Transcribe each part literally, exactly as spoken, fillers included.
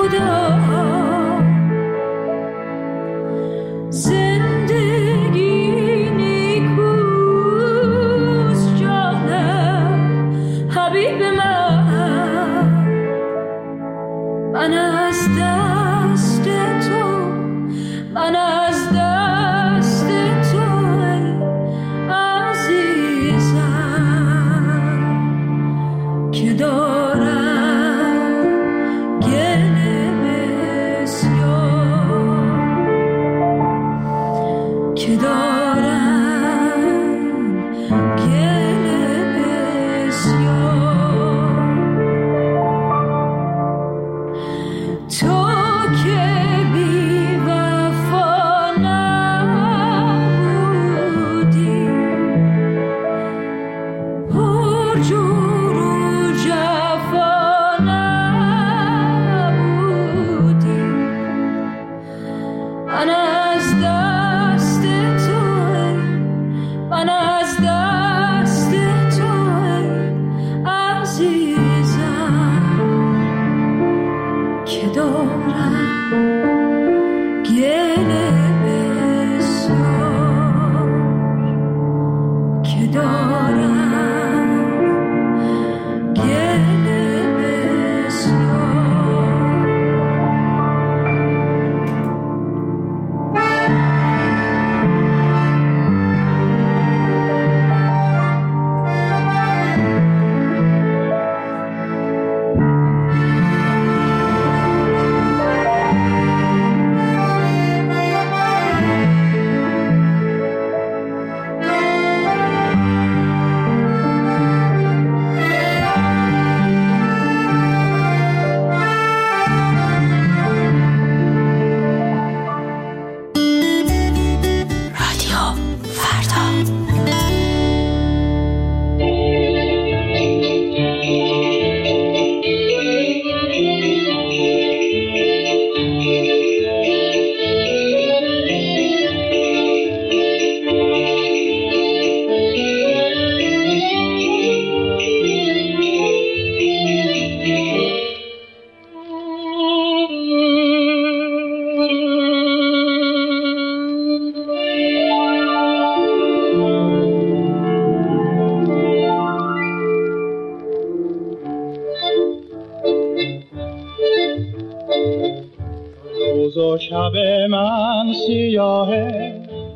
شب من سیاهه،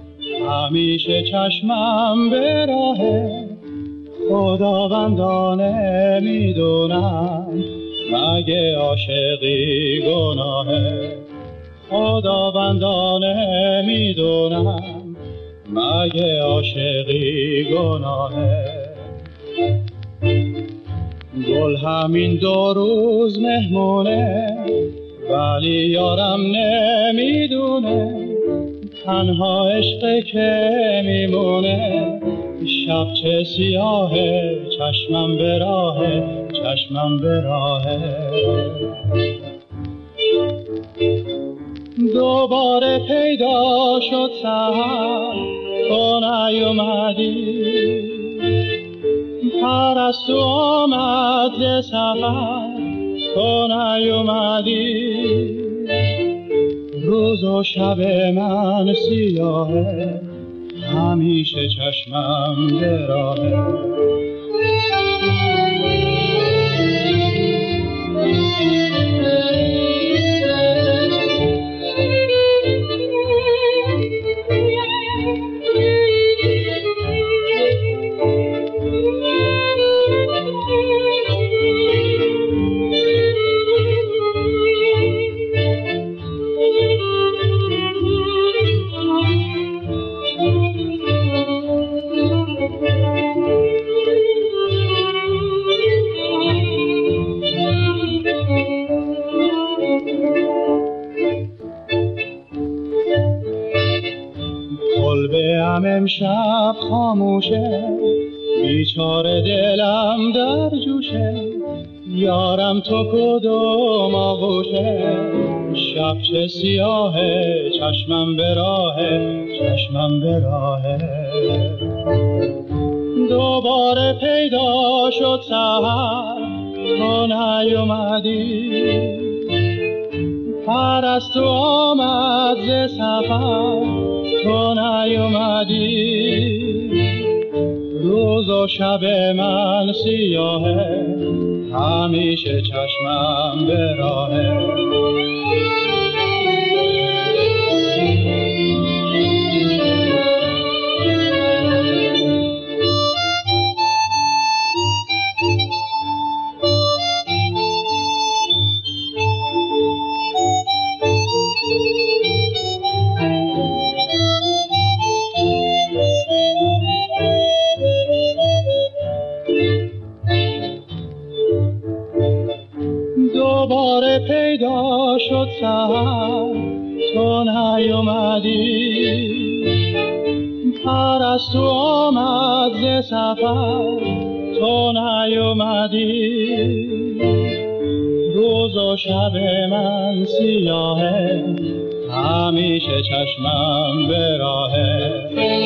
همیشه چشمم به راهه. خداوندانه میدونم مگه عاشقی گناهه. خداوندانه میدونم مگه عاشقی گناهه. گل همین دو روز مهمونه، ولی یارم نمیدونه تنها عشق که میمونه. شب چه سیاهه، چشمم به راهه، چشمم به راهه. دوباره پیدا شد سحر، تو نیومدی. پرستو آمد ز سفر، تو نیومدی. روز و شب من سیاهه، همیشه چشمم به راهه. کلبه‌ام امشب خاموشه، بیچاره دلم در جوشه. یارم تو کدوم آغوشه، شب چه سیاهه، چشمم به راهه، چشمم به راهه. دوباره پیدا شد سحر، تو نیومدی. پرست و آمد ز سفر تو نیومدی، روز و شب من سیاهه همیشه چشمم به راهه. دوباره پیدا شد سحر تو نیومدی، پرستو آمد ز سفر تو نیومدی، روز و شب من سیاهه همیشه چشمم به راهه.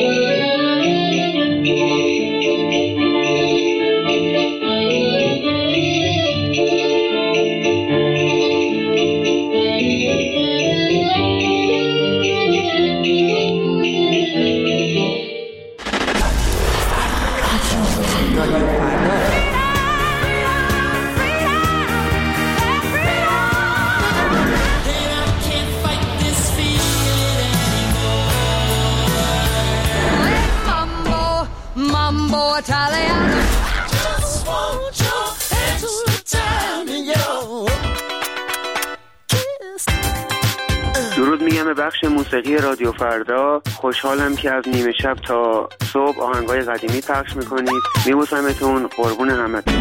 درود میگم به بخش موسیقی رادیو فردا. خوشحالم که از نیمه شب تا صبح آهنگای قدیمی پخش میکنید. میبوسمتون، قربون همتون.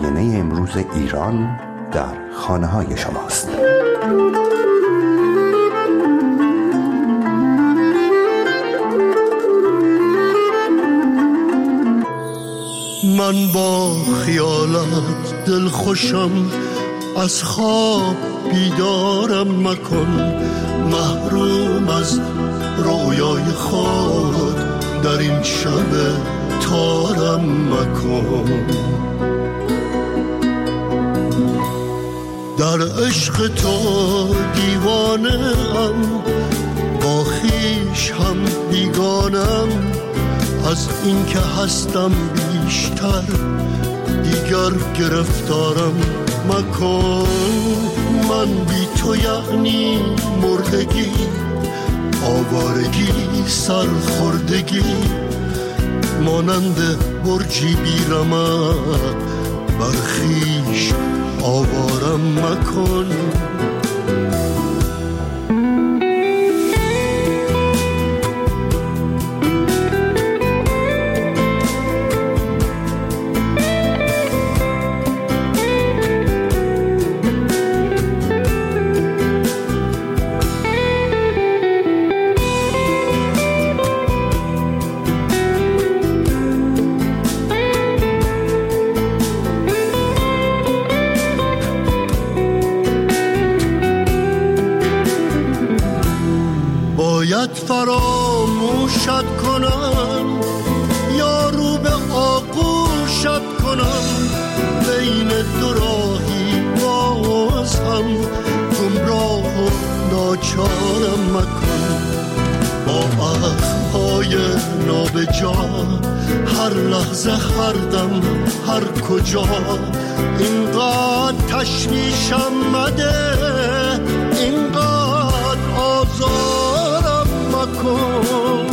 آینه امروز ایران در خانه های شماست. من با خیالت دل خوشم، از خواب بیدارم مکن، محروم از رویای خود در این شب تارم مکن. در عشق تو دیوانه‌ام، با خویش هم بیگانم، از این که هستم بیشتر دیگر گرفتارم مکن. من بی تو یعنی مردگی، آوارگی، سرخوردگی، مانند برجی بی رمق، بر خویش آوارم مکن. فراموشت کنم یا رو به آغوشت کنم، بین دو راهی باز هم گمراه و ناچارم مکن. با اخمهای نابجا هر لحظه هر دم هر کجا، اینقدر تشویشم مده، اینقدر آزارم مکن.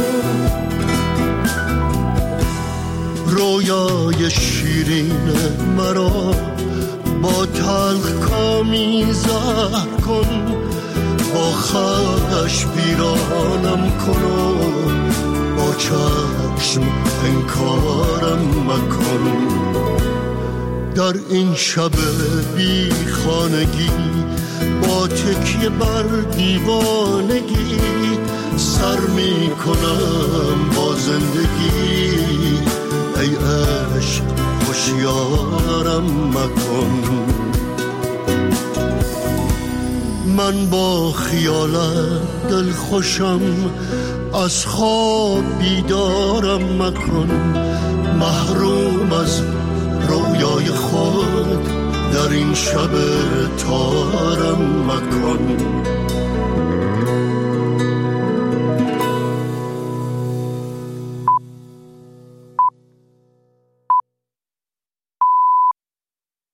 رویای شیرین مرا با تلخ کامی زهر کن، با خش ویرانم کن و با چشم انکارم مکن. در این شب بی خانگی با تکیه بر دیوانگی، سر می کنم با زندگی، ای عشق هوشیارم مکن. من با خیالت دل خوشم، از خواب بیدارم مکن، محروم از رویای خود در این شب تارم مکن.